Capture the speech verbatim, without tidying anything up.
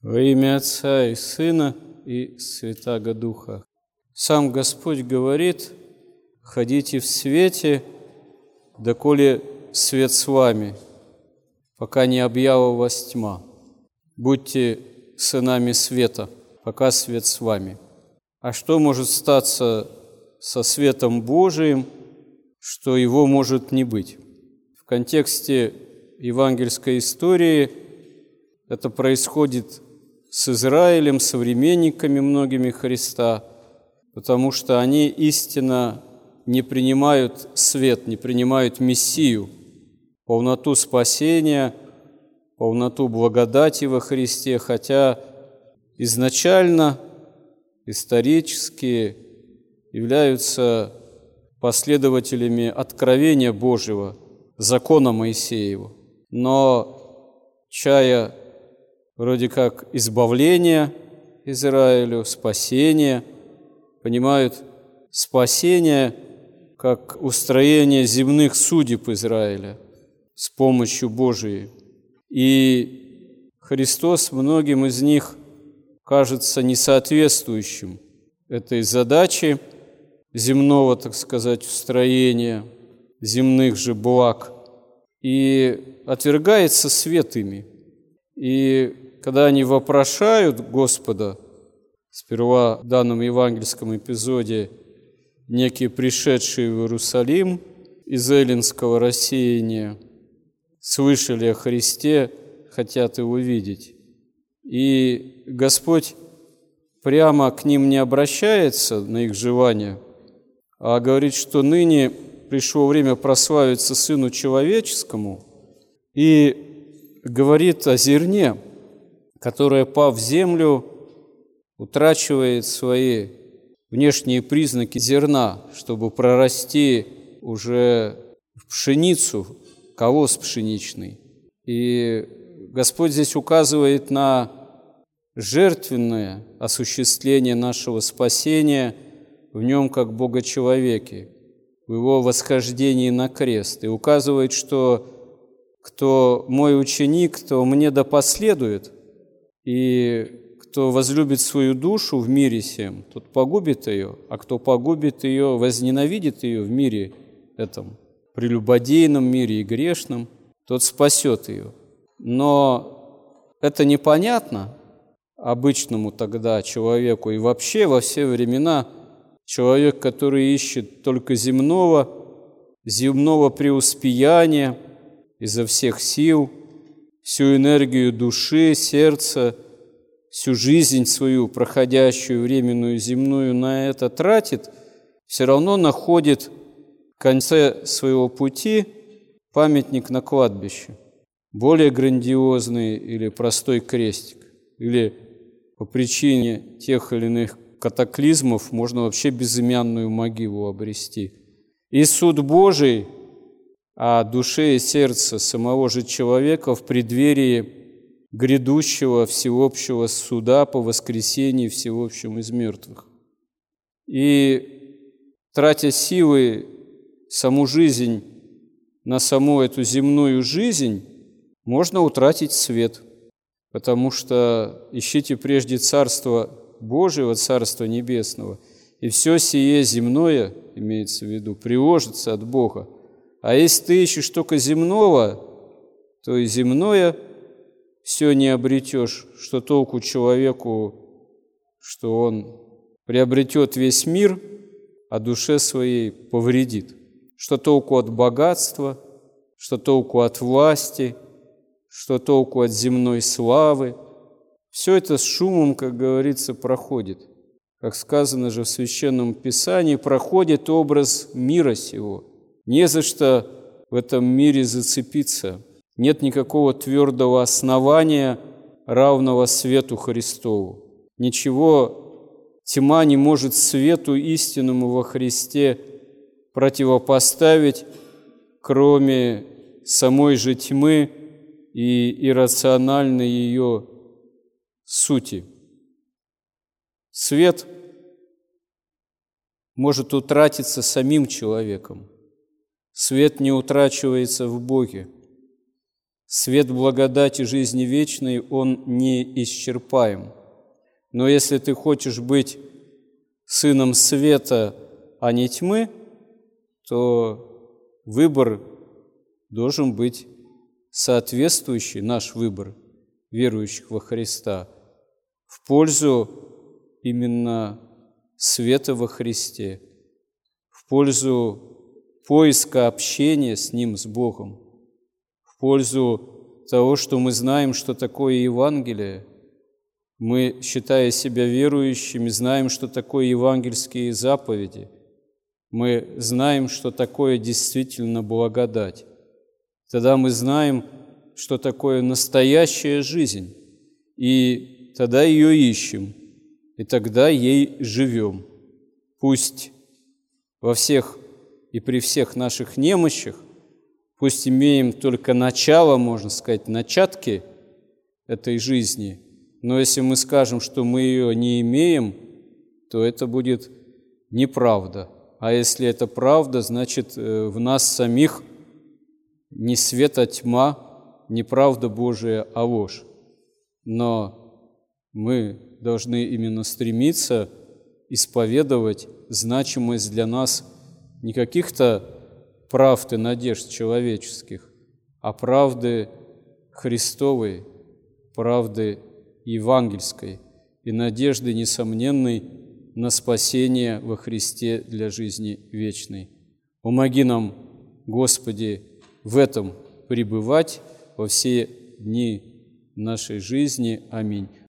Во имя Отца и Сына и Святаго Духа. Сам Господь говорит: «Ходите в свете, доколе свет с вами, пока не объява вас тьма. Будьте сынами света, пока свет с вами». А что может статься со светом Божиим, что его может не быть? В контексте евангельской истории это происходит с Израилем, современниками многими Христа, потому что они истинно не принимают свет, не принимают Мессию, полноту спасения, полноту благодати во Христе, хотя изначально, исторически являются последователями откровения Божьего, закона Моисеева. Но чая вроде как избавление Израилю, спасение, понимают спасение как устроение земных судеб Израиля с помощью Божией. И Христос многим из них кажется несоответствующим этой задаче земного, так сказать, устроения, земных же благ, и отвергается свет ими. И когда они вопрошают Господа, сперва в данном евангельском эпизоде некие пришедшие в Иерусалим из эллинского рассеяния, слышали о Христе, хотят его видеть. И Господь прямо к ним не обращается на их желания, а говорит, что ныне пришло время прославиться Сыну Человеческому, и говорит о зерне, которое, пав в землю, утрачивает свои внешние признаки зерна, чтобы прорасти уже в пшеницу, колос пшеничный. И Господь здесь указывает на жертвенное осуществление нашего спасения в Нем как Бога-человеке, в Его восхождении на крест, и указывает, что кто мой ученик, то мне да последует, и кто возлюбит свою душу в мире сем, тот погубит ее, а кто погубит ее, возненавидит ее в мире этом, прелюбодейном мире и грешном, тот спасет ее. Но это непонятно обычному тогда человеку, и вообще во все времена человек, который ищет только земного, земного преуспеяния изо всех сил, всю энергию души, сердца, всю жизнь свою, проходящую временную земную, на это тратит, все равно находит в конце своего пути памятник на кладбище, более грандиозный или простой крестик, или по причине тех или иных катаклизмов можно вообще безымянную могилу обрести. И суд Божий о душе и сердце самого же человека в преддверии грядущего всеобщего суда по воскресении всеобщем из мертвых. И тратя силы, саму жизнь на саму эту земную жизнь, можно утратить свет, потому что ищите прежде Царство Божьего, Царство Небесного, и все сие земное, имеется в виду, приложится от Бога. А если ты ищешь только земного, то и земное все не обретешь, что толку человеку, что он приобретет весь мир, а душе своей повредит. Что толку от богатства, что толку от власти, что толку от земной славы. Все это с шумом, как говорится, проходит. Как сказано же в Священном Писании, проходит образ мира сего. Не за что в этом мире зацепиться. Нет никакого твердого основания, равного свету Христову. Ничего тьма не может свету истинному во Христе противопоставить, кроме самой же тьмы и иррациональной ее сути. Свет может утратиться самим человеком. Свет не утрачивается в Боге. Свет благодати жизни вечной, он не исчерпаем. Но если ты хочешь быть сыном света, а не тьмы, то выбор должен быть соответствующий, наш выбор верующих во Христа, в пользу именно света во Христе, в пользу поиска общения с Ним, с Богом, в пользу того, что мы знаем, что такое Евангелие. Мы, считая себя верующими, знаем, что такое евангельские заповеди. Мы знаем, что такое действительно благодать. Тогда мы знаем, что такое настоящая жизнь, и тогда ее ищем, и тогда ей живем. Пусть во всех и при всех наших немощах, пусть имеем только начало, можно сказать, начатки этой жизни, но если мы скажем, что мы ее не имеем, то это будет неправда. А если это правда, значит, в нас самих не свет, а тьма, не правда Божия, а ложь. Но мы должны именно стремиться исповедовать значимость для нас не каких-то правд и надежд человеческих, а правды Христовой, правды евангельской и надежды несомненной на спасение во Христе для жизни вечной. Помоги нам, Господи, в этом пребывать во все дни нашей жизни. Аминь.